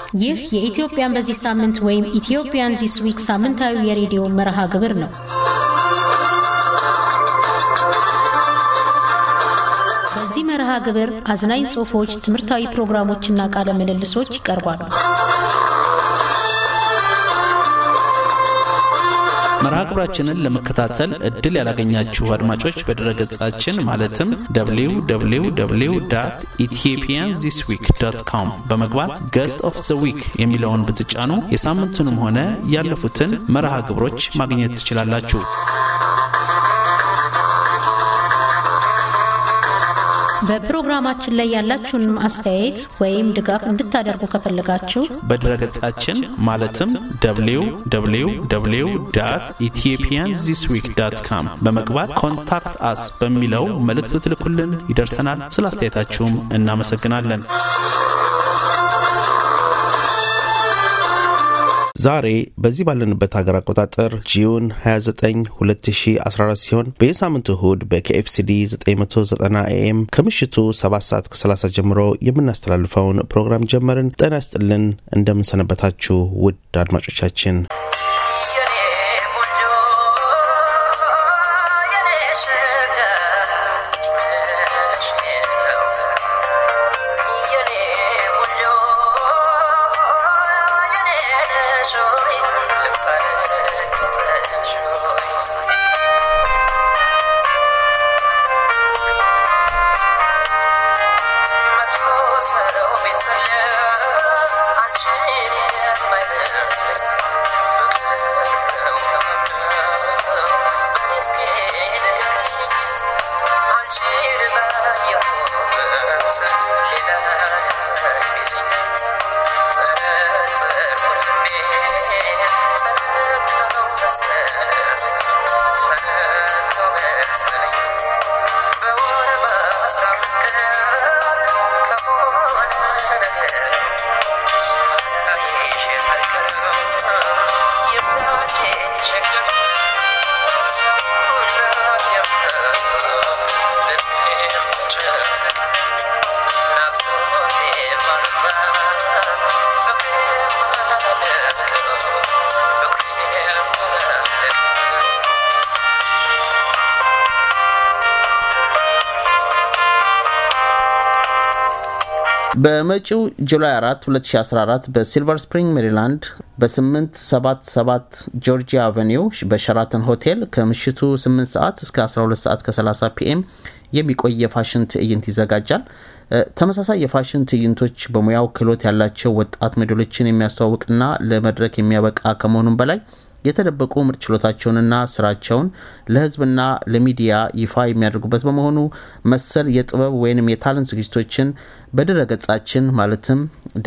ይህ የኢትዮጵያን በዚህ ሳምንት ወይም ኢትዮጵያን ዚስ ዊክ ሳምንታዊ የሬዲዮ መርሃ ግብር ነው። በዚህ መርሃ ግብር አዝናኝ ጽሑፎች፣ ትምህርታዊ ፕሮግራሞችና ቃለ ምልልሶች ይቀርባሉ። መርሃ ግብራችንን ለመከታተል እድል ያላገኛችሁ አድማጮች በድረገጻችን ማለትም www.ethiopianthisweek.com በመግባት Guest of the Week የሚለውን ብትጫኑ የሳምንቱንም ሆነ ያለፉትን መርሃ ግብሮች ማግኘት ትችላላችሁ። በፕሮግራማችን ላይ ያላችሁን አስተያየት ወይም ድጋፍ እንድታደርጉ ከፈለጋችሁ በድረገጻችን ማለትም www.ethiopianthisweek.com በመግባት Contact Us በሚለው መልእክት ብትልኩልን ይደርሰናል። ስለ አስተያየታችሁም እናመሰግናለን። ዛሬ በዚህ ባለንበት ሀገር አቆጣጠር ጁን 29 2014 ሲሆን በየሳምንቱ እሁድ በKFCD 990 AM ከምሽቱ 7:30 ጀምሮ የምናስተላልፈውን ፕሮግራም ጀመርን። ጤና ይስጥልን፣ እንደምን ሰነበታችሁ ውድ አድማጮቻችን። በመጪው ጁላይ 4 2014 በሲልቨር ስፕሪንግ ሜሪላንድ በ877 ጆርጂያ አቨኒው በሸራተን ሆቴል ከምሽቱ 8 ሰዓት እስከ 12 ሰዓት ከ30 ፒኤም የሚቆይ የፋሽን ትዕይንት ይዘጋጃል። ተመሳሳይ የፋሽን ትዕይንቶች በሙያው ክህሎት ያላቸው ወጣት ሞዴሎችን የሚያስተዋውቅና ለመድረክ የሚያበቃ ከመሆኑም በላይ የተደበቁ ምርጥ ችሎታቸውንና ስራቸውን ለህዝብና ለሚዲያ ይፋ የሚያደርጉበት በመሆኑ መሰል የጥበብ ወይንም የታለንት ዝግጅቶችን በድረገጻችን ማለትም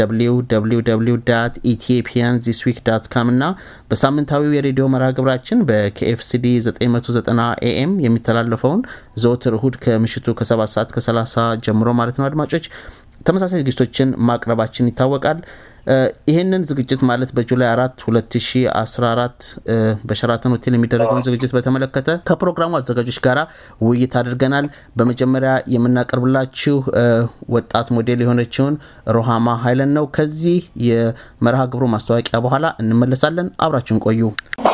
www.ethiopianthisweek.com እና በሳምንታዊው የሬዲዮ መርሃ ግብራችን በKFCD 990 AM የሚተላለፈውን ዘወትር እሁድ ከምሽቱ ከ7:30 ጀምሮ ማለት ነው አድማጮች ተመሳሳይ ዝግጅቶችን ማቅረባችን ይታወቃል። ይሄንን ዝግጅት ማለት በጁላይ 4 2014 በሸራተን ሆቴል የሚደረገውን ዝግጅት በተመለከተ ከፕሮግራሙ አዘጋጆች ጋራ ውይይት አድርገናል። በመጀመሪያ የምናቀርብላችሁ ወጣት ሞዴል የሆነችውን ሮሃማ ኃይለን ነው። ከዚህ የመርሃ ግብሩ ማስተዋወቂያ በኋላ እንመለሳለን። አብራችሁን ቆዩ።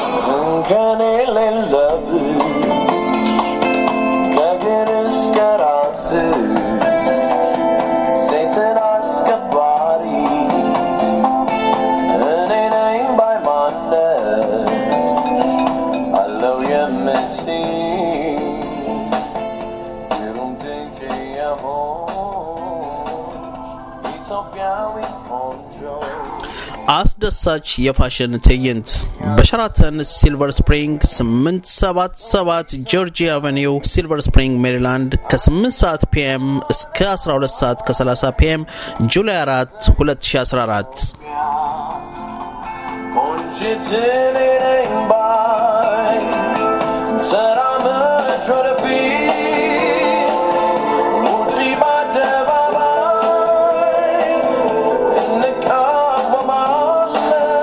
አስደሳች የፋሽን ትዕይንት በሸራተን ሲልቨር ስፕሪንግ 877 ጆርጂያ አቨኒው ሲልቨር ስፕሪንግ ሜሪላንድ ከ8 ሰዓት ፒኤም እስከ 12 ሰዓት ከ30 ፒኤም ጁላይ 4 2014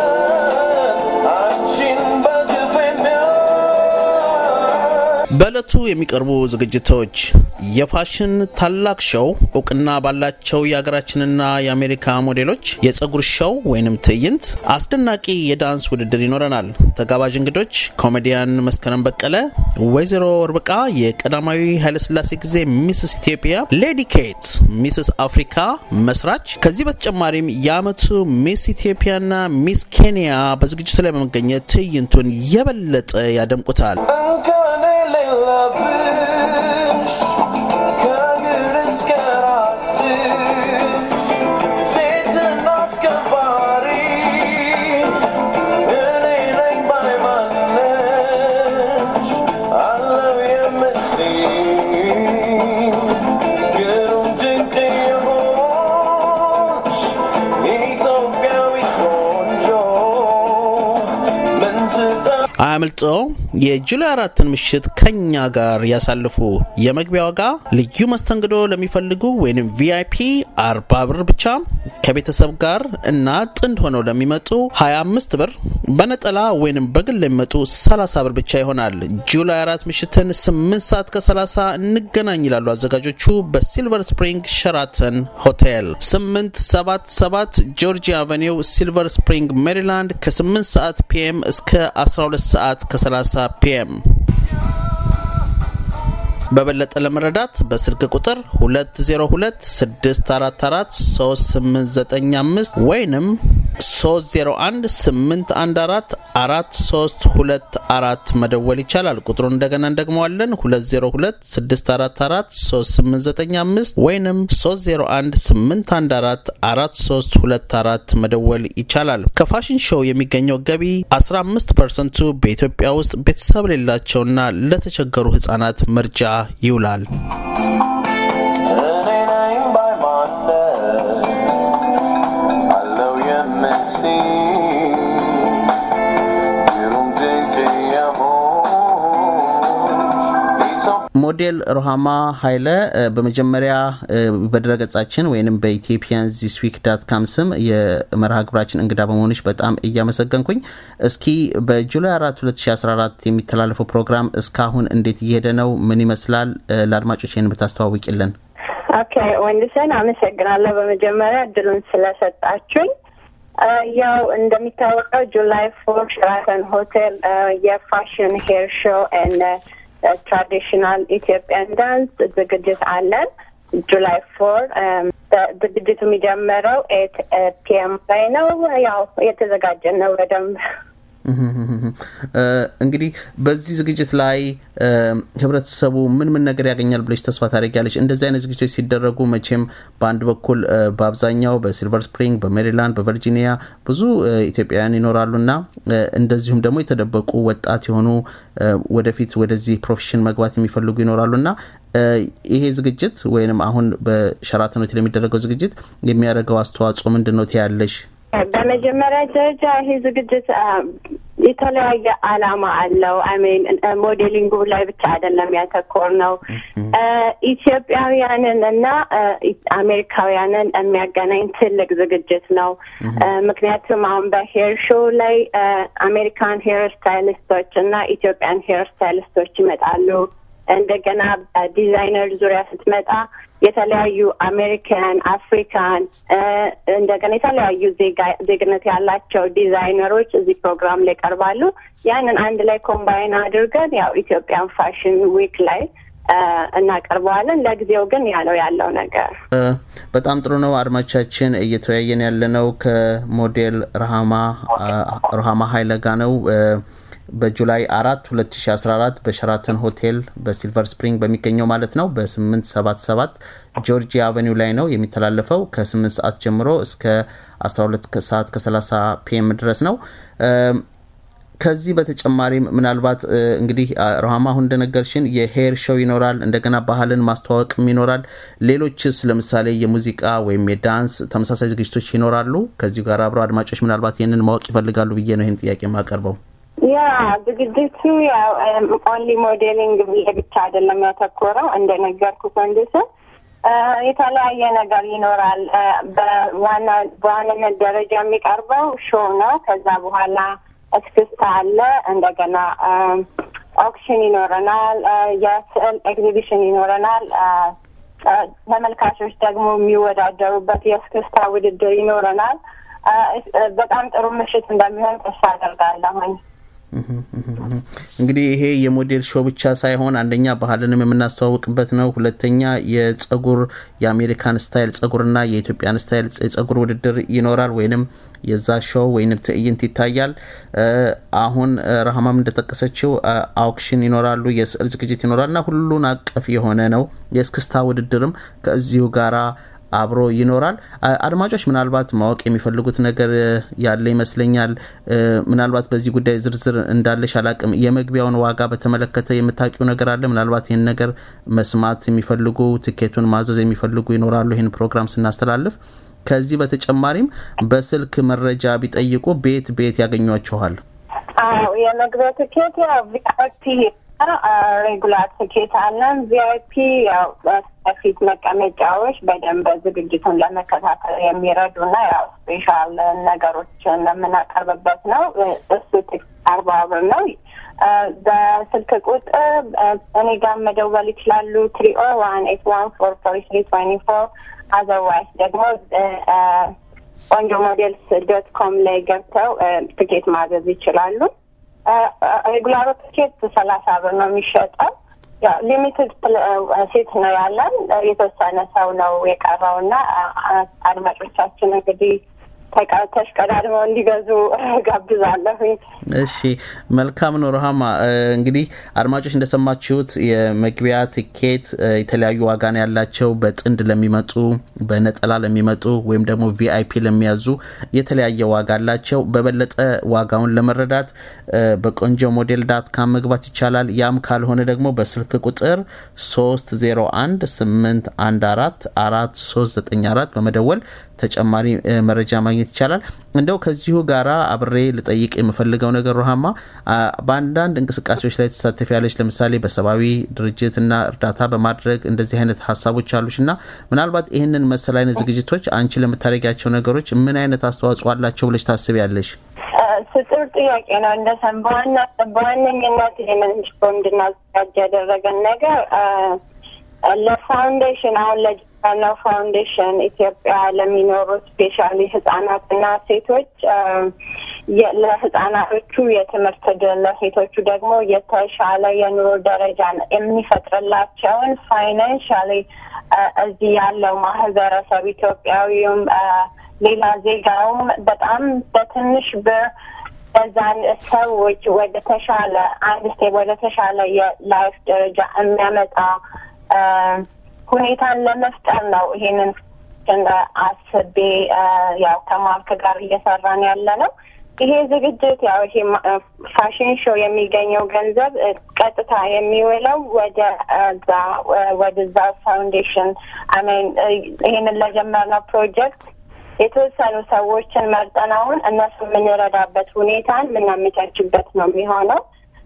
በዕለቱ በዕለቱ የሚቀርቡ ዝግጅቶች የፋሽን ታላቅ ሾው እውቅና ባላቸው የሀገራችንና የአሜሪካ ሞዴሎች የፀጉር ሾው ወይንም ትዕይንት አስደናቂ የዳንስ ውድድር ይኖረናል። ተጋባዥ እንግዶች ኮሜዲያን መስከረም በቀለ፣ ወይዘሮ ርብቃ የቀዳማዊ ኃይለ ሥላሴ ጊዜ ሚስስ ኢትዮጵያ፣ ሌዲ ኬት ሚስስ አፍሪካ መስራች፣ ከዚህ በተጨማሪም የዓመቱ ሚስ ኢትዮጵያና ሚስ ኬንያ በዝግጅቱ ላይ በመገኘት ትዕይንቱን የበለጠ ያደምቁታል። አያምልጦ የጁላይ 4 ምሽት ከኛ ጋር ያሳልፉ። የመግቢያ ዋጋ ልዩ መስተንግዶ ለሚፈልጉ ወይንም VIP 40 ብር ብቻ፣ ከቤተሰብ ጋር እና ጥንድ ሆነው ለሚመጡ 25 ብር፣ በነጠላ ወይንም በግል ለሚመጡ 30 ብር ብቻ ይሆናል። ጁላይ 4 ምሽትን 8 ከ30 እንገናኝ ይላሉ አዘጋጆቹ በሲልቨር ስፕሪንግ ሸራተን ሆቴል 877 ጆርጂያ አቨኒው ሲልቨር ስፕሪንግ ሜሪላንድ ከ8 ሰዓት PM እስከ 12 ሰዓት ከ30 PM። በበለጠ ለመረዳት በስልክ ቁጥር 2026443895 ወይንም 3018144324 መደወል ይቻላል። ቁጥሩን እንደገና እንደግመዋለን 2026443895 ወይንም 3018144324 መደወል ይቻላል። ከፋሽን ሾው የሚገኘው ገቢ 15% በኢትዮጵያ ውስጥ ቤተሰብ ለሌላቸውና ለተቸገሩ ህጻናት መርጃ ይውላል። ሞዴል ሮሃማ ኃይለ በመጀመሪያ በድረገጻችን ወይንም በethiopiansthisweek.com ስም የመርሃ ግብራችን እንግዳ በመሆንሽ በጣም እያመሰገንኩኝ፣ እስኪ በጁላይ 4 2014 የሚተላለፈው ፕሮግራም እስካሁን እንዴት እየሄደ ነው? ምን ይመስላል? ለአድማጮች ይሄን ብታስተዋውቂልን። ኦኬ ወንድሰን አመሰግናለሁ በመጀመሪያ እድሉን ስለሰጣችሁኝ። ያው እንደሚታወቀው ጁላይ 4 ሸራተን ሆቴል የፋሽን ሄር ሾው and traditional Ethiopian dance ዝግጅት አለን። ጁላይ 4 ዝግጅቱ የሚጀምረው 8 PM ላይ ነው። ያው የተዘጋጀን ነው በደንብ። እንግዲህ በዚህ ዝግጅት ላይ ህብረተሰቡ ምን ነገር ያገኛል ብለሽ ተስፋ ታደርጊያለሽ? እንደዚህ አይነት ዝግጅቶች ሲደረጉ መቼም በአንድ በኩል በአብዛኛው በሲልቨር ስፕሪንግ፣ በሜሪላንድ፣ በቨርጂኒያ ብዙ ኢትዮጵያውያን ይኖራሉና እንደዚሁም ደግሞ የተደበቁ ወጣት የሆኑ ወደፊት ወደዚህ ፕሮፌሽን መግባት የሚፈልጉ ይኖራሉና ይሄ ዝግጅት ወይንም አሁን በሸራተን ሆቴል የሚደረገው ዝግጅት የሚያደርገው አስተዋጽኦ ምንድነው ትያለሽ? በመጀመሪያ ደረጃ ይሄ ዝግጅት የተለያየ ዓላማ አለው። ሞዴሊንግ ላይ ብቻ አይደለም ያተኮር ነው። ኢትዮጵያውያንን እና አሜሪካውያንን የሚያገናኝ ትልቅ ዝግጅት ነው። ምክንያቱም አሁን በሄር ሾው ላይ አሜሪካን ሄር ስታይሊስቶች እና ኢትዮጵያን ሄር ስታይሊስቶች ይመጣሉ። እንደገና በዲዛይነር ዙሪያ ስትመጣ የተለያዩ አሜሪካን፣ አፍሪካን እንደገና የተለያዩ ዜግነት ያላቸው ዲዛይነሮች እዚህ ፕሮግራም ላይ ቀርባሉ። ያንን አንድ ላይ ኮምባይን አድርገን ያው ኢትዮጵያን ፋሽን ዊክ ላይ እናቀርበዋለን። ለጊዜው ግን ያለው ነገር በጣም ጥሩ ነው። አድማጮቻችን እየተወያየን ያለነው ከሞዴል ሮሃማ ኃይለ ጋር ነው። በጁላይ 4 2014 በሸራተን ሆቴል በሲልቨር ስፕሪንግ በሚገኘው ማለት ነው በ877 ጆርጂያ አቨኒው ላይ ነው የሚተላለፈው። ከ8 ሰዓት ጀምሮ እስከ 12 ሰዓት ከ30 PM ድረስ ነው። ከዚህ በተጨማሪም ምናልባት እንግዲህ ሮሃማ አሁን እንደነገርሽን የሄር ሾው ይኖራል፣ እንደገና ባህልን ማስተዋወቅም ይኖራል። ሌሎችስ ለምሳሌ የሙዚቃ ወይም የዳንስ ተመሳሳይ ዝግጅቶች ይኖራሉ? ከዚህ ጋር አብሮ አድማጮች ምናልባት ይሄንን ማወቅ ይፈልጋሉ ብዬ ነው ይሄን ጥያቄ ማቀርበው። ያ ዝግጅቱ ያው ኦንሊ ሞዴሊንግ ብቻ አይደለም ያተኮረው። እንደነገርኩት ወንድሰን የተለያየ ነገር ይኖራል። በዋናነት ደረጃ የሚቀርበው ሾው ነው። ከዛ በኋላ እስክስታ አለ፣ እንደገና ኦክሽን ይኖረናል፣ የስዕል ኤግዚቢሽን ይኖረናል። ተመልካቾች ደግሞ የሚወዳደሩበት የእስክስታ ውድድር ይኖረናል። በጣም ጥሩ ምሽት እንደሚሆን ተስፋ አደርጋለሁኝ። እንግዲህ ይሄ የሞዴል ሾው ብቻ ሳይሆን አንደኛ ባህልንም የምናስተዋውቅበት ነው፣ ሁለተኛ የጸጉር የአሜሪካን ስታይል ጸጉርና የኢትዮጵያን ስታይል የጸጉር ውድድር ይኖራል ወይንም የዛ ሾው ወይንም ትዕይንት ይታያል። አሁን ረሃማም እንደተጠቀሰችው አውክሽን ይኖራሉ፣ የስዕል ዝግጅት ይኖራልና ሁሉን አቀፍ የሆነ ነው። የእስክስታ ውድድርም ከዚሁ ጋራ አብሮ ይኖራል። አድማጮች ምናልባት ማወቅ የሚፈልጉት ነገር ያለ ይመስለኛል። ምናልባት በዚህ ጉዳይ ዝርዝር እንዳለሽ አላቅም። የመግቢያውን ዋጋ በተመለከተ የምታውቂው ነገር አለ? ምናልባት ይህን ነገር መስማት የሚፈልጉ ትኬቱን ማዘዝ የሚፈልጉ ይኖራሉ ይህን ፕሮግራም ስናስተላልፍ። ከዚህ በተጨማሪም በስልክ መረጃ ቢጠይቁ ቤት ያገኟቸዋል? የመግቢያ ትኬት ያው ቪአይፒ ሬጉላር ትኬት አለን። ቪአይፒ ያው በፊት መቀመጫዎች በደንብ ዝግጅቱን ለመከታተል የሚረዱና ያው ስፔሻል ነገሮችን የምናቀርብበት ነው። እሱ ትኬት 40 ብር ነው። በስልክ ቁጥር እኔ ጋር መደወል ይችላሉ 301-814-4324 otherwise ደግሞ onjomodel's.com ላይ ገብተው ትኬት ማዘዝ ይችላሉ። ሬጉላር ትኬት 30 ብር ነው የሚሸጠው። ያው ሊሚትድ ሴት ነው ያለን፣ የተወሰነ ሰው ነው የቀረውና አድማጮቻችን እንግዲህ ተሽቀዳድመው እንዲገዙ ጋብዛለሁ። እሺ መልካም ነው ረሃማ። እንግዲህ አድማጮች እንደሰማችሁት የመግቢያ ትኬት የተለያዩ ዋጋ ነው ያላቸው። በጥንድ ለሚመጡ፣ በነጠላ ለሚመጡ ወይም ደግሞ ቪአይፒ ለሚያዙ የተለያየ ዋጋ አላቸው። በበለጠ ዋጋውን ለመረዳት በonjoModel.com መግባት ይቻላል። ያም ካልሆነ ደግሞ በስልክ ቁጥር 301-814-4394 በመደወል ተጨማሪ መረጃ ማግኘት ይቻላል። እንደው ከዚሁ ጋራ አብሬ ልጠይቅ የምፈልገው ነገር ረሃማ፣ በአንዳንድ እንቅስቃሴዎች ላይ ተሳተፊያለሽ። ለምሳሌ በሰብአዊ ድርጅትና እርዳታ በማድረግ እንደዚህ አይነት ሀሳቦች አሉሽና ምናልባት ይህንን መሰል አይነት ዝግጅቶች አንቺ ለምታደርጊያቸው ነገሮች ምን አይነት አስተዋጽኦ አላቸው ብለሽ ታስቢያለሽ? ጥሩ ጥያቄ ነው። እንደሰም በዋነኝነት ይህንን እንድናዘጋጅ ያደረገን ነገር ለፋውንዴሽን አሁን ለጀርመን ፋውንዴሽን ኢትዮጵያ ለሚኖሩ ስፔሻሊ ህጻናትና ሴቶች ለህጻናቶቹ የትምህርት ዕድል ለሴቶቹ ደግሞ የተሻለ የኑሮ ደረጃ የሚፈጥርላቸውን ፋይናንሻሊ እዚህ ያለው ማህበረሰብ ኢትዮጵያዊውም ሌላ ዜጋውም በጣም በትንሽ ብር እዛን ሰዎች ወደ ተሻለ አንድ ስቴፕ ወደ ተሻለ የላይፍ ደረጃ የሚያመጣ ሁኔታን ለመፍጠር ነው። ይሄንን አስቤ ያው ከማርክ ጋር እየሰራን ያለ ነው። ይሄ ዝግጅት ያው ይሄ ፋሽን ሾው የሚገኘው ገንዘብ ቀጥታ የሚውለው ወደዛ ፋውንዴሽን ይሄንን ለጀመርነው ፕሮጀክት የተወሰኑ ሰዎችን መርጠን አሁን እነሱ የምንረዳበት ሁኔታን የምናመቻችበት ነው የሚሆነው።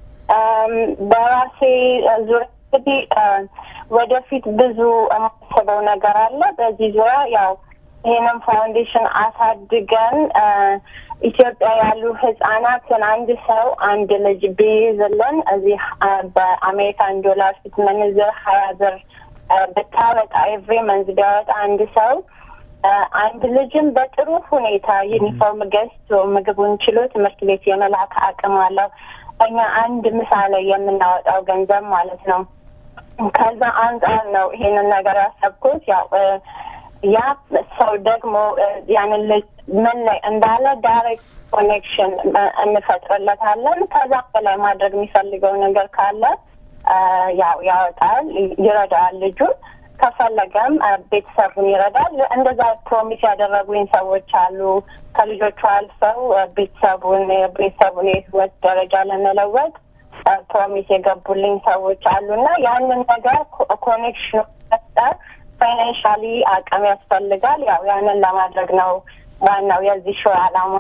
በራሴ ዙሪያ እንግዲህ ወደፊት ብዙ የማስበው ነገር አለ በዚህ ዙሪያ። ያው ይሄንን ፋውንዴሽን አሳድገን ኢትዮጵያ ያሉ ህጻናትን አንድ ሰው አንድ ልጅ ቢይዝልን እዚህ በአሜሪካን ዶላር ስትመነዝር 20 ብር ብታወጣ ኤቭሪ መንዝ ቢያወጣ አንድ ሰው አንድ ልጅም በጥሩ ሁኔታ ዩኒፎርም ገዝቶ ምግቡን ችሎ ትምህርት ቤት የመላክ አቅም አለው። እኛ አንድ ምሳሌ የምናወጣው ገንዘብ ማለት ነው። ከዛ አንጻር ነው ይሄንን ነገር ያሰብኩት። ያ ሰው ደግሞ ያንን ልጅ ምን ላይ እንዳለ ዳይሬክት ኮኔክሽን እንፈጥርለታለን። ከዛ በላይ ማድረግ የሚፈልገው ነገር ካለ ያወጣል፣ ይረዳል ልጁን። ከፈለገም ቤተሰቡን ይረዳል። እንደዛ ፕሮሚስ ያደረጉኝ ሰዎች አሉ። ከልጆቹ አልፈው ቤተሰቡን የህይወት ደረጃ ለመለወጥ ፕሮሚስ የገቡልኝ ሰዎች አሉና ያንን ነገር ኮኔክሽን መፍጠር ፋይናንሻሊ አቅም ያስፈልጋል። ያንን ለማድረግ ነው ዋናው የዚህ ሾው ዓላማ።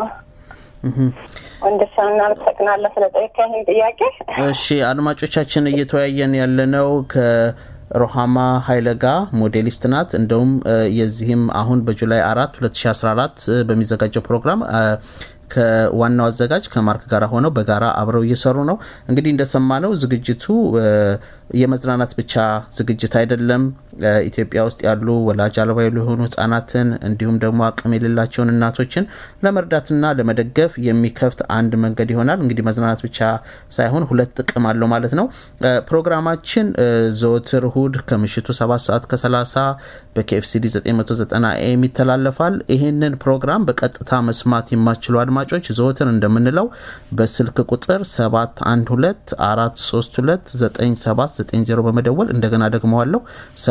ወንድሰና ተከናለ ስለጠየቀኝ ጥያቄ። እሺ አድማጮቻችን እየተወያየን ያለነው ከሮሃማ ኃይለጋ ሞዴሊስት ናት። እንደውም የዚህም አሁን በጁላይ 4 2014 በሚዘጋጀው ፕሮግራም ከዋናው አዘጋጅ ከማርክ ጋር ሆነው በጋራ አብረው እየሰሩ ነው። እንግዲህ እንደሰማነው ዝግጅቱ የመዝናናት ብቻ ዝግጅት አይደለም። ኢትዮጵያ ውስጥ ያሉ ወላጅ አልባ የሆኑ ህጻናትን እንዲሁም ደግሞ አቅም የሌላቸውን እናቶችን ለመርዳትና ለመደገፍ የሚከፍት አንድ መንገድ ይሆናል። እንግዲህ መዝናናት ብቻ ሳይሆን ሁለት ጥቅም አለው ማለት ነው። ፕሮግራማችን ዘወትር እሁድ ከምሽቱ 7:30 በኬኤፍሲዲ 990 AM ይተላለፋል። ይሄንን ፕሮግራም በቀጥታ መስማት የማትችሉ አድማጮች ዘወትር እንደምንለው በስልክ ቁጥር 712-432-9790 በመደወል እንደገና ደግመዋለሁ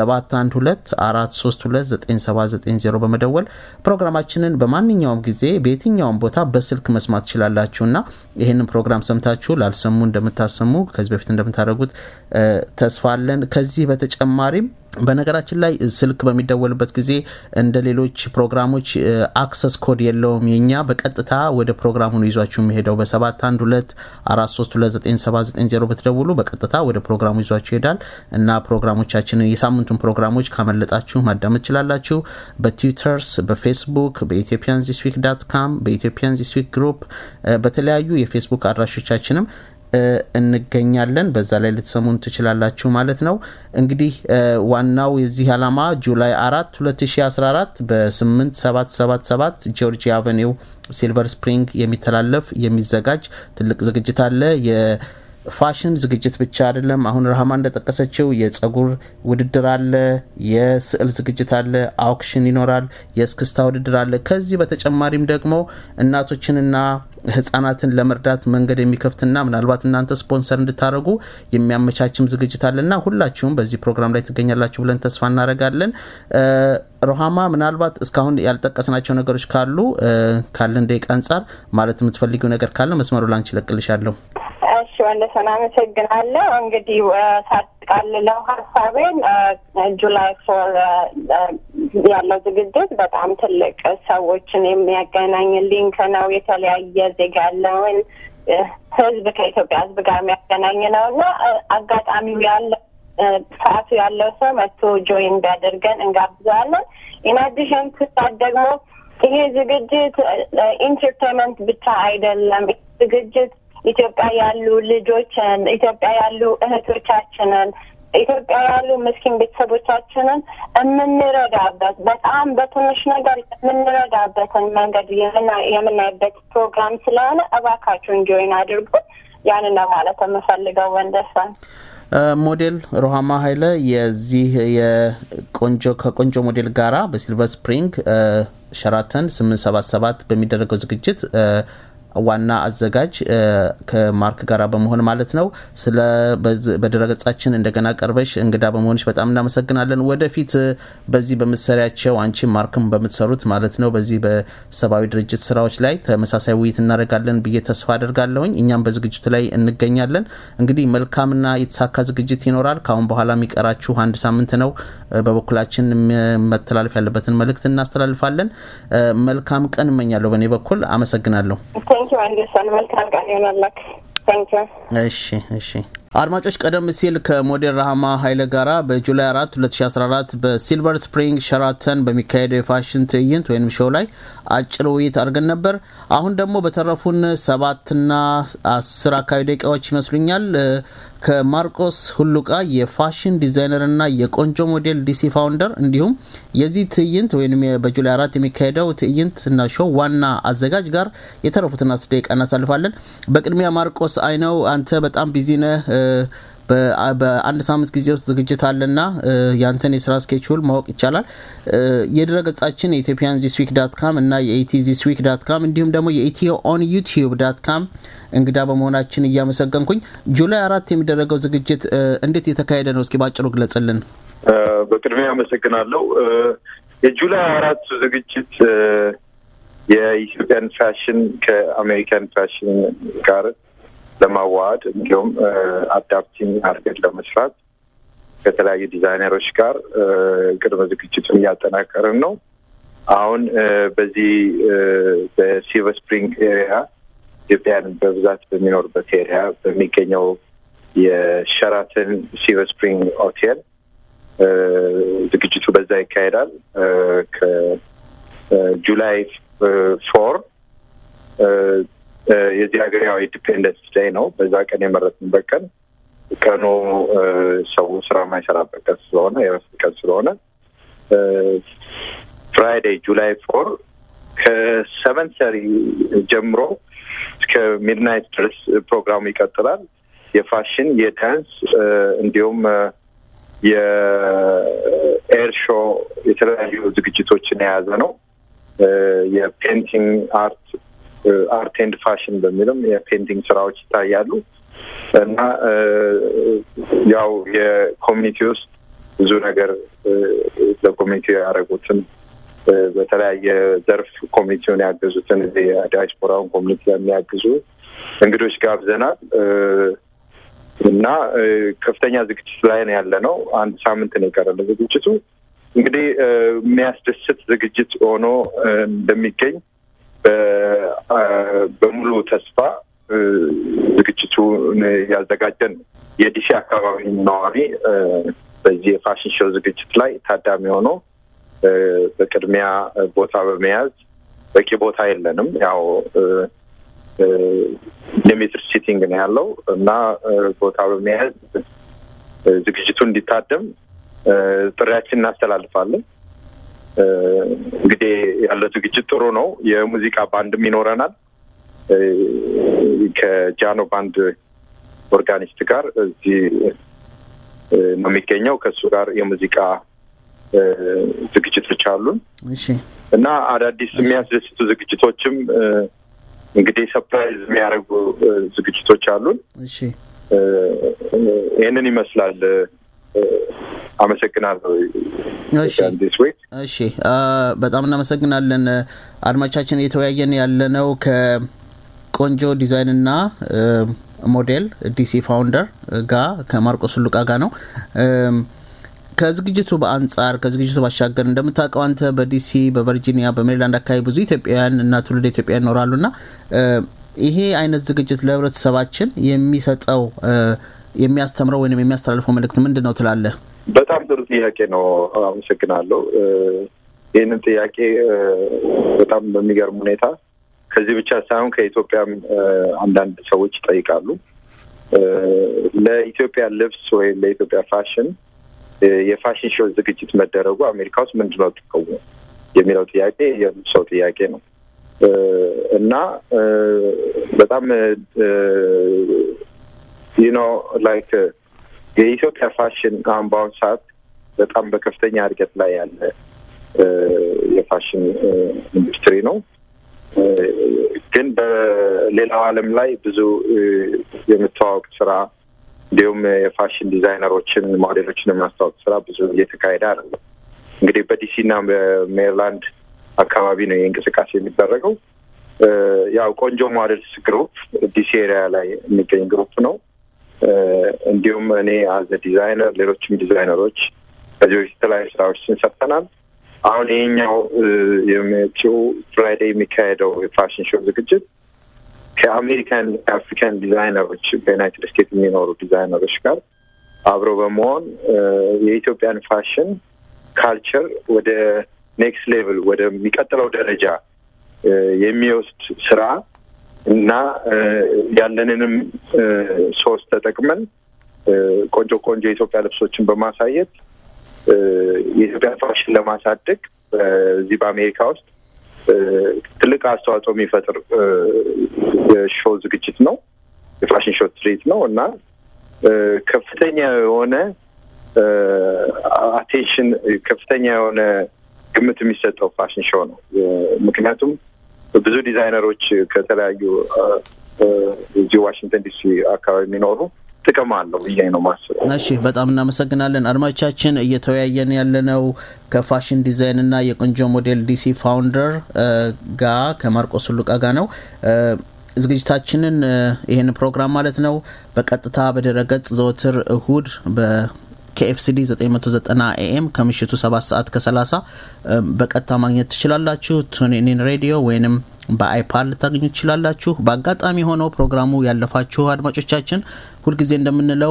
712-432-9790 በመደወል ፕሮግራማችንን በማንኛውም ጊዜ በየትኛውም ቦታ በስልክ መስማት ትችላላችሁና ይሄንን ፕሮግራም ሰምታችሁ ላልሰሙ እንደምታሰሙ ከዚህ በፊት እንደምታደርጉት ተስፋለን። ከዚህ በተጨማሪም በነገራችን ላይ ስልክ በሚደወልበት ጊዜ እንደ ሌሎች ፕሮግራሞች አክሰስ ኮድ የለውም። የኛ በቀጥታ ወደ ፕሮግራሙ ነው ይዟችሁ የሚሄደው። በ712-432-9790 በተደውሉ በቀጥታ ወደ ፕሮግራሙ ይዟችሁ ይሄዳል እና ፕሮግራሞቻችንን የሳምንቱን ፕሮግራሞች ካመለጣችሁ ማዳመጥ ትችላላችሁ። በትዊተርስ፣ በፌስቡክ፣ በethiopianzisweek.com፣ በethiopianzisweek ግሩፕ በተለያዩ የፌስቡክ አድራሾቻችንም እንገኛለን። በዛ ላይ ልትሰሙን ትችላላችሁ ማለት ነው። እንግዲህ ዋናው የዚህ ዓላማ ጁላይ 4 2014 በ8777 ጆርጂያ አቨኒው ሲልቨር ስፕሪንግ የሚተላለፍ የሚዘጋጅ ትልቅ ዝግጅት አለ። ፋሽን ዝግጅት ብቻ አይደለም። አሁን ረሃማ እንደተጠቀሰችው የጸጉር ውድድር አለ፣ የስዕል ዝግጅት አለ፣ አውክሽን ይኖራል፣ የስክስታ ውድድር አለ። ከዚህ በተጨማሪም ደግሞ እናቶችንና ህፃናትን ለመርዳት መንገድ የሚከፍትና ምናልባት እናንተ ስፖንሰር እንድታረጉ የሚያመቻችም ዝግጅት አለና ሁላችሁም በዚህ ፕሮግራም ላይ ትገኛላችሁ ብለን ተስፋ እናደርጋለን። ሮሃማ ምናልባት እስካሁን ያልጠቀስናቸው ነገሮች ካሉ ካለን ደቂቃ አንፃር ማለት የምትፈልጊው ነገር ካለ መስመሩ ላንቺ ለቅልሻለሁ። እሺ ወንደሰን አመሰግናለሁ። እንግዲህ ሳትቃልለው ሀሳቤን ጁላይ 4 ያለው ዝግጅት በጣም ትልቅ ሰዎችን የሚያገናኝ ሊንክ ነው። የተለያየ ዜጋ ያለውን ህዝብ ከኢትዮጵያ ህዝብ ጋር የሚያገናኝ ነው እና አጋጣሚው ያለ ሰዓቱ ያለው ሰው መጥቶ ጆይን ቢያደርገን እንጋብዛለን። ኢንአዲሽን ክስታት ደግሞ ይሄ ዝግጅት ኢንተርቴንመንት ብቻ አይደለም። ዝግጅት ኢትዮጵያ ያሉ ልጆችን፣ ኢትዮጵያ ያሉ እህቶቻችንን፣ ኢትዮጵያ ያሉ ምስኪን ቤተሰቦቻችንን የምንረዳበት በጣም በትንሽ ነገር የምንረዳበትን መንገድ የምናይበት ፕሮግራም ስለሆነ እባካችሁን ጆይን አድርጉ። ያንን ነው ማለት የምፈልገው። ወንደሰን ሞዴል ሮሃማ ኃይለ የዚህ ከቆንጆ ሞዴል ጋራ በሲልቨር ስፕሪንግ ሸራተን 877 በሚደረገው ዝግጅት ዋና አዘጋጅ ከማርክ ጋራ በመሆን ማለት ነው። ስለ በድረገጻችን እንደገና ቀርበሽ እንግዳ በመሆንሽ በጣም እናመሰግናለን። ወደፊት በዚህ በመሰሪያቸው አንቺ ማርክም በመትሰሩት ማለት ነው በዚህ በሰባዊ ድርጅት ስራዎች ላይ ተመሳሳይ ውይይት እናደርጋለን ብዬ ተስፋ አደርጋለሁኝ። እኛም በዝግጅቱ ላይ እንገኛለን። እንግዲህ መልካምና የተሳካ ዝግጅት ይኖራል። ካሁን በኋላ የሚቀራችሁ አንድ ሳምንት ነው። በበኩላችን መተላለፍ ያለበትን መልእክት እናስተላልፋለን። መልካም ቀን እመኛለሁ በእኔ በኩል። አመሰግናለሁ። Thank you, Anderson. Welcome, Daniel. Thank you. እሺ አድማጮች ቀደም ሲል ከሞዴል ረሃማ ኃይለ ጋራ በጁላይ 4 2014 በሲልቨር ስፕሪንግ ሸራተን በሚካሄደው የፋሽን ትዕይንት ወይም ሾው ላይ አጭር ውይይት አድርገን ነበር። አሁን ደግሞ በተረፉን 7 እና 10 አካባቢ ደቂቃዎች ይመስሉኛል ከማርቆስ ሁሉቃ የፋሽን ዲዛይነር እና የቆንጆ ሞዴል ዲሲ ፋውንደር እንዲሁም የዚህ ትዕይንት ወይም በጁላይ 4 የሚካሄደው ትዕይንት እና ሾው ዋና አዘጋጅ ጋር የተረፉትን 10 ደቂቃ እናሳልፋለን። በቅድሚያ ማርቆስ አይነው አንተ በጣም ቢዚ ነህ። በአንድ ሳምንት ጊዜ ውስጥ ዝግጅት አለና ያንተን የስራ ስኬጁል ማወቅ ይቻላል። የድረገጻችን ethiopianzisweek.com እና የethizisweek.com እንዲሁም ደግሞ የethioonyoutube.com እንግዳ በመሆናችን እያመሰገንኩኝ ጁላይ 4 የሚደረገው ዝግጅት እንዴት የተካሄደ ነው እስኪ ባጭሩ ግለጽልን። በቅድሚያ አመሰግናለሁ። የጁላይ 4 ዝግጅት የኢትዮጵያን ፋሽን ከአሜሪካን ፋሽን ጋር ለማዋሃድ እንዲሁም አዳፕቲንግ አድርገን ለመስራት ከተለያዩ ዲዛይነሮች ጋር ቅድመ ዝግጅቱን እያጠናቀርን ነው። አሁን በዚህ በሲልቨር ስፕሪንግ ኤሪያ ኢትዮጵያን በብዛት በሚኖርበት ኤሪያ በሚገኘው የሸራተን ሲልቨር ስፕሪንግ ሆቴል ዝግጅቱ በዛ ይካሄዳል። ከጁላይ 4 የዚህ ሀገር ያው ኢንዲፔንደንስ ዴይ ነው። በዛ ቀን የመረጥንበት ቀን ቀኑ ሰው ስራ የማይሰራበት ቀን ስለሆነ የረፍት ቀን ስለሆነ ፍራይዴይ ጁላይ 4 ከ7:30 ጀምሮ እስከ ሚድናይት ድረስ ፕሮግራሙ ይቀጥላል። የፋሽን፣ የዳንስ እንዲሁም የኤር ሾው የተለያዩ ዝግጅቶችን የያዘ ነው። የፔንቲንግ አርት ኤንድ ፋሽን በሚልም የፔንቲንግ ስራዎች ይታያሉ እና ያው የኮሚኒቲ ውስጥ ብዙ ነገር ለኮሚኒቲ ያደረጉትን በተለያየ ዘርፍ ኮሚኒቲውን ያገዙትን የዲያስፖራውን ኮሚኒቲ የሚያግዙ እንግዶች ጋብዘናል እና ከፍተኛ ዝግጅት ላይ ነው ያለነው። አንድ ሳምንት ነው የቀረው ዝግጅቱ። እንግዲህ የሚያስደስት ዝግጅት ሆኖ እንደሚገኝ በሙሉ ተስፋ ዝግጅቱን ያዘጋጀን የዲሲ አካባቢ ነዋሪ በዚህ የፋሽን ሾው ዝግጅት ላይ ታዳሚ ሆኖ በቅድሚያ ቦታ በመያዝ በቂ ቦታ የለንም፣ ያው ሊሚትድ ሲቲንግ ነው ያለው እና ቦታ በመያዝ ዝግጅቱ እንዲታደም ጥሪያችን እናስተላልፋለን። እንግዲህ ያለው ዝግጅት ጥሩ ነው። የሙዚቃ ባንድም ይኖረናል ከጃኖ ባንድ ኦርጋኒስት ጋር እዚህ ነው የሚገኘው። ከሱ ጋር የሙዚቃ ዝግጅቶች አሉን። እሺ። እና አዳዲስ የሚያስደስቱ ዝግጅቶችም እንግዲህ ሰርፕራይዝ የሚያደርጉ ዝግጅቶች አሉን። እሺ። ይሄንን ይመስላል። አመሰግናለሁ። እሺ በጣም እናመሰግናለን። አድማቻችን እየተወያየን ያለነው ከቆንጆ ዲዛይን እና ሞዴል ዲሲ ፋውንደር ጋር ከማርቆስ ሉቃ ጋር ነው። ከዝግጅቱ በአንጻር ከዝግጅቱ ባሻገር እንደምታውቀው አንተ በዲሲ በቨርጂኒያ በሜሪላንድ አካባቢ ብዙ ኢትዮጵያውያን እና ትውልደ ኢትዮጵያውያን ይኖራሉና ይሄ አይነት ዝግጅት ለህብረተሰባችን የሚሰጠው የሚያስተምረው ወይንም የሚያስተላልፈው መልእክት ምንድነው ትላለህ? በጣም ጥሩ ጥያቄ ነው። አመሰግናለሁ። ይህንን ጥያቄ በጣም በሚገርም ሁኔታ ከዚህ ብቻ ሳይሆን ከኢትዮጵያም አንዳንድ ሰዎች ይጠይቃሉ። ለኢትዮጵያ ልብስ ወይ ለኢትዮጵያ ፋሽን የፋሽን ሾው ዝግጅት መደረጉ አሜሪካ ውስጥ ምንድነው ጥቅሙ የሚለው ጥያቄ የሰው ጥያቄ ነው እና በጣም like የኢትዮጵያ ፋሽን አሁን ሰዓት በጣም በከፍተኛ እድገት ላይ ያለ የፋሽን ኢንዱስትሪ ነው። ግን በሌላው ዓለም ላይ ብዙ የምታወቅ ስራ እንዲሁም የፋሽን ዲዛይነሮችን ሞዴሎችን የማስተዋወቅ ስራ ብዙ እየተካሄደ አይደለም። እንግዲህ በዲሲ እና በሜሪላንድ አካባቢ ነው እንቅስቃሴ የሚደረገው። ያው ቆንጆ ሞዴልስ ግሩፕ ዲሲ ኤሪያ ላይ የሚገኝ ግሩፕ ነው። እንዲሁም እኔ አዘ ዲዛይነር ሌሎችም ዲዛይነሮች ከዚህ የተለያዩ ስራዎችን ሰርተናል። አሁን ይሄኛው የመጪው ፍራይዴይ የሚካሄደው የፋሽን ሾው ዝግጅት ከአሜሪካን አፍሪካን ዲዛይነሮች በዩናይትድ ስቴትስ የሚኖሩ ዲዛይነሮች ጋር አብሮ በመሆን የኢትዮጵያን ፋሽን ካልቸር ወደ ኔክስት ሌቭል ወደሚቀጥለው ደረጃ የሚወስድ ስራ እና ያለንንም ሶስት ተጠቅመን ቆንጆ የኢትዮጵያ ልብሶችን በማሳየት የኢትዮጵያ ፋሽን ለማሳደግ እዚህ በአሜሪካ ውስጥ ትልቅ አስተዋጽኦ የሚፈጥር የሾው ዝግጅት ነው። የፋሽን ሾው ትርኢት ነው እና ከፍተኛ የሆነ አቴንሽን ከፍተኛ የሆነ ግምት የሚሰጠው ፋሽን ሾው ነው። ምክንያቱም ብዙ ዲዛይነሮች ከተለያዩ እዚህ ዋሽንግተን ዲሲ አካባቢ የሚኖሩ ጥቅም አለው ብዬ ነው ማስበው። እሺ በጣም እናመሰግናለን። አድማጮቻችን እየተወያየን ያለነው ከፋሽን ዲዛይን እና የቆንጆ ሞዴል ዲሲ ፋውንደር ጋር ከማርቆስ ሉቃ ጋር ነው። ዝግጅታችንን ይሄን ፕሮግራም ማለት ነው በቀጥታ በድረገጽ ዘወትር እሁድ በKFCD 990 AM ከምሽቱ 7:30 በቀጥታ ማግኘት ትችላላችሁ። ቱኒን ሬዲዮ ወይንም በአይፓድ ታገኙ ትችላላችሁ። በአጋጣሚ ሆኖ ፕሮግራሙ ያለፋችሁ አድማጮቻችን ሁልጊዜ እንደምንለው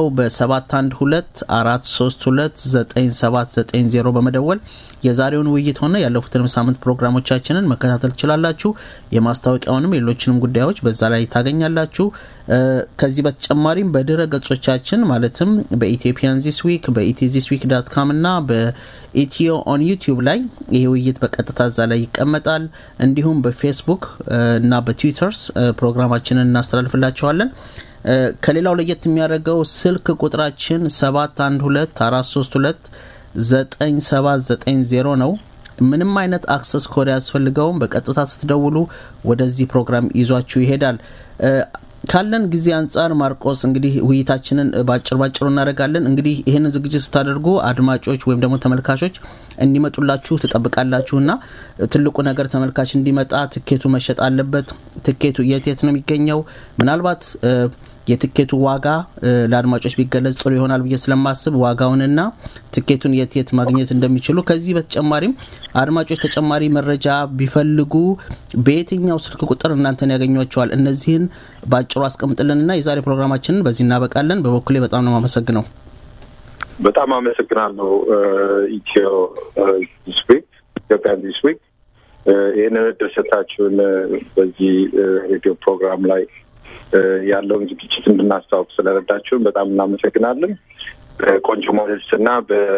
በ712-432-9790 በመደወል የዛሬውን ውይይት ሆነ ያለፉትን ሳምንት ፕሮግራሞቻችንን መከታተል ትችላላችሁ። የማስታወቂያውንም ሌሎችንም ጉዳዮች በዛ ላይ ታገኛላችሁ። ከዚህ በተጨማሪም በድረ ገጾቻችን ማለትም በኢትዮጵያን ዚስ ዊክ በኢቲዚስዊክ.com እና በኢትዮ ኦን ዩቲዩብ ላይ ይሄ ውይይት በቀጥታ እዛ ላይ ይቀመጣል። እንዲሁም በፌስቡክ እና በትዊተርስ ፕሮግራማችንን እናስተላልፍላችኋለን። ከሌላው ለየት የሚያደርገው ስልክ ቁጥራችን 712-432-9790 ነው። ምንም አይነት አክሰስ ኮድ ያስፈልገውም። በቀጥታ ስትደውሉ ወደዚህ ፕሮግራም ይዟችሁ ይሄዳል። ካለን ጊዜ አንፃር ማርቆስ እንግዲህ ውይይታችንን ባጭሩ እናደርጋለን። እንግዲህ ይሄንን ዝግጅት ስታደርጉ አድማጮች ወይም ደግሞ ተመልካቾች እንዲመጡላችሁ ተጠብቃላችሁና ትልቁ ነገር ተመልካች እንዲመጣ ትኬቱ መሸጥ አለበት። ትኬቱ የት ነው የሚገኘው? ምናልባት የትኬቱ ዋጋ ለአድማጮች ቢገለጽ ጥሩ ይሆናል ብዬ ስለማስብ ዋጋውንና ትኬቱን የት ማግኘት እንደሚችሉ ከዚህ በተጨማሪም አድማጮች ተጨማሪ መረጃ ቢፈልጉ በየትኛው ስልክ ቁጥር እናንተን ያገኙዋቸዋል? እነዚህን ባጭሩ አስቀምጥልንና የዛሬ ፕሮግራማችንን በዚህ እናበቃለን። በበኩሌ በጣም ነው የማመሰግነው። በጣም አመሰግናለሁ። ኢትዮጵያ ዚስ ዊክ ይህንን እድል ሰጣችሁን በዚህ ሬዲዮ ፕሮግራም ላይ ያለውን ዝግጅት እንድናስተዋውቅ ስለረዳችሁን በጣም እናመሰግናለን። ቆንጆ ሞዴልስ እና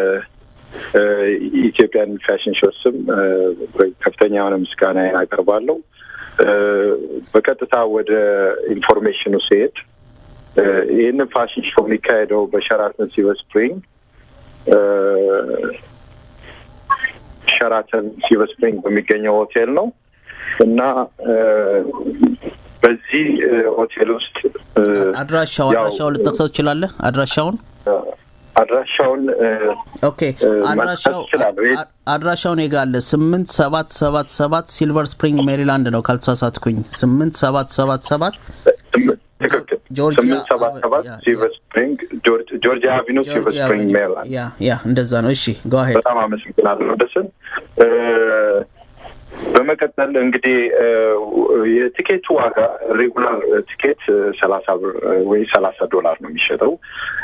በኢትዮጵያን ፋሽን ሾው ስም ከፍተኛ የሆነ ምስጋና ያቀርባለሁ። በቀጥታ ወደ ኢንፎርሜሽኑ ሲሄድ ይህንን ፋሽን ሾው የሚካሄደው በሸራተን ሲልቨር ስፕሪንግ በሚገኘው ሆቴል ነው እና በዚህ ሆቴል ውስጥ አድራሻውን ልትጠቅሰው ትችላለህ? አድራሻውን ኦኬ አድራሻውን ይጋለ 8777 ሲልቨር ስፕሪንግ ሜሪላንድ ነው ካልተሳሳትኩኝ። 8777 ሲልቨር ስፕሪንግ ጆርጂያ አቬኑ ሲልቨር ስፕሪንግ ሜሪላንድ። ያ እንደዛ ነው። እሺ go ahead። በጣም አመሰግናለሁ ደስን። በመቀጠል እንግዲህ የቲኬቱ ዋጋ ሬጉላር ቲኬት 30 ብር ወይ $30 ነው የሚሸጠው።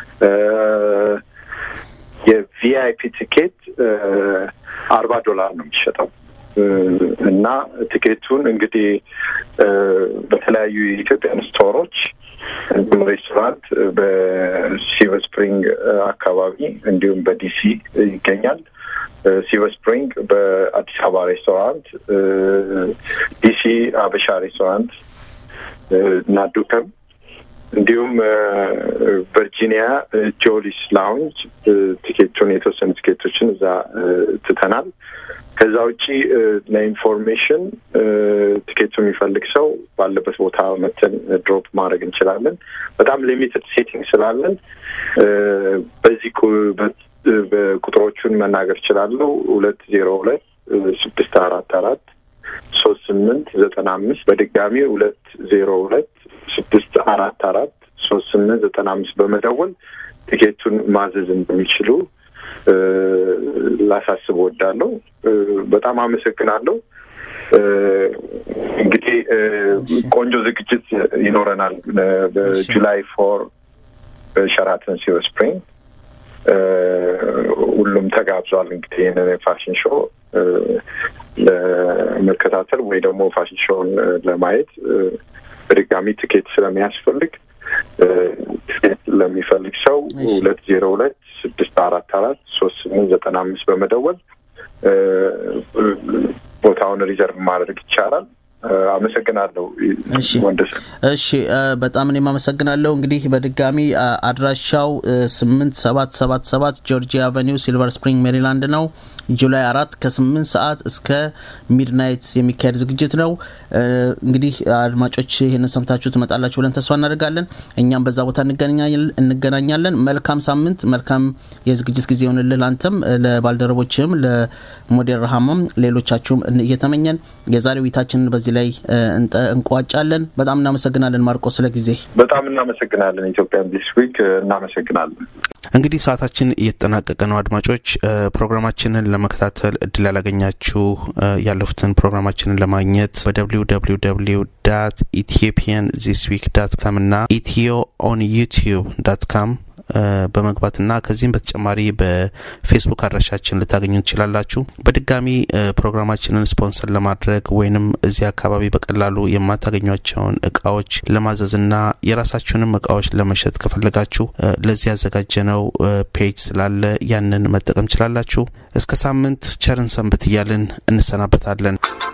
የቪአይፒ ቲኬት $40 ነው የሚሸጠው እና ቲኬቱን እንግዲህ በተለያዩ የኢትዮጵያን ስቶሮች ሬስቶራንት በሲልቨር ስፕሪንግ አካባቢ እንዲሁም በዲሲ ይገኛል። ሲልቨር ስፕሪንግ በአዲስ አበባ ሬስቶራንት፣ ዲሲ አበሻ ሬስቶራንት እና ዱከም እንዲሁም ቨርጂኒያ ጆሊስ ላውንጅ ቲኬቱን የተወሰኑ ቲኬቶችን እዛ ትተናል። ከዛ ውጪ ለኢንፎርሜሽን ቲኬቱ የሚፈልግ ሰው ባለበት ቦታ መተን ድሮፕ ማድረግ እንችላለን። በጣም ሊሚትድ ሴቲንግ ስላለን በዚህ በቁጥሮቹን መናገር እችላለሁ። 202-644-3895 በድጋሚ 202-644-3895 በመደወል ቲኬቱን ማዘዝ እንደሚችሉ ላሳስብ ወዳለሁ። በጣም አመሰግናለሁ። እንግዲህ ቆንጆ ዝግጅት ይኖረናል በጁላይ 4 በሸራተን ሲልቨር ስፕሪንግ። ሁሉም ተጋብዟል። እንግዲህ ይህንን ፋሽን ሾው ለመከታተል ወይ ደግሞ ፋሽን ሾውን ለማየት በድጋሚ ቲኬት ስለሚያስፈልግ ቲኬት ለሚፈልግ ሰው 202-644-3895 በመደወል ቦታውን ሪዘርቭ ማድረግ ይቻላል። አመሰግናለሁ ወንደሰን። እሺ በጣም እኔም አመሰግናለሁ። እንግዲህ በድጋሚ አድራሻው 8777 ጆርጂያ አቬኒው ሲልቨር ስፕሪንግ ሜሪላንድ ነው። ጁላይ 4 ከ8 ሰዓት እስከ ሚድናይት የሚካሄድ ዝግጅት ነው። እንግዲህ አድማጮች ይሄንን ሰምታችሁ ትመጣላችሁ ብለን ተስፋ እናደርጋለን። እኛም በዛ ቦታ እንገናኛለን። መልካም ሳምንት፣ መልካም የዝግጅት ጊዜ ይሁንልህ አንተም፣ ለባልደረቦችም፣ ለሞዴል ረሃማም፣ ሌሎቻችሁም እየተመኘን የዛሬው ውይይታችንን በዚህ እዚህ ላይ እንቋጫለን። በጣም እናመሰግናለን ማርቆስ ስለጊዜ። በጣም እናመሰግናለን ኢትዮጵያን ዲስ ዊክ እናመሰግናለን። እንግዲህ ሰዓታችን እየተጠናቀቀ ነው። አድማጮች ፕሮግራማችንን ለመከታተል እድል ያላገኛችሁ ያለፉትን ፕሮግራማችንን ለማግኘት www.ethiopianthisweek.com እና ethioonyoutube.com በመግባትና ከዚህም በተጨማሪ በፌስቡክ አድራሻችን ልታገኙ ትችላላችሁ። በድጋሚ ፕሮግራማችንን ስፖንሰር ለማድረግ ወይንም እዚህ አካባቢ በቀላሉ የማታገኟቸውን እቃዎች ለማዘዝና የራሳችሁንም እቃዎች ለመሸጥ ከፈለጋችሁ ለዚህ ያዘጋጀነው ፔጅ ስላለ ያንን መጠቀም ትችላላችሁ። እስከ ሳምንት ቸርን ሰንብት እያልን እንሰናበታለን።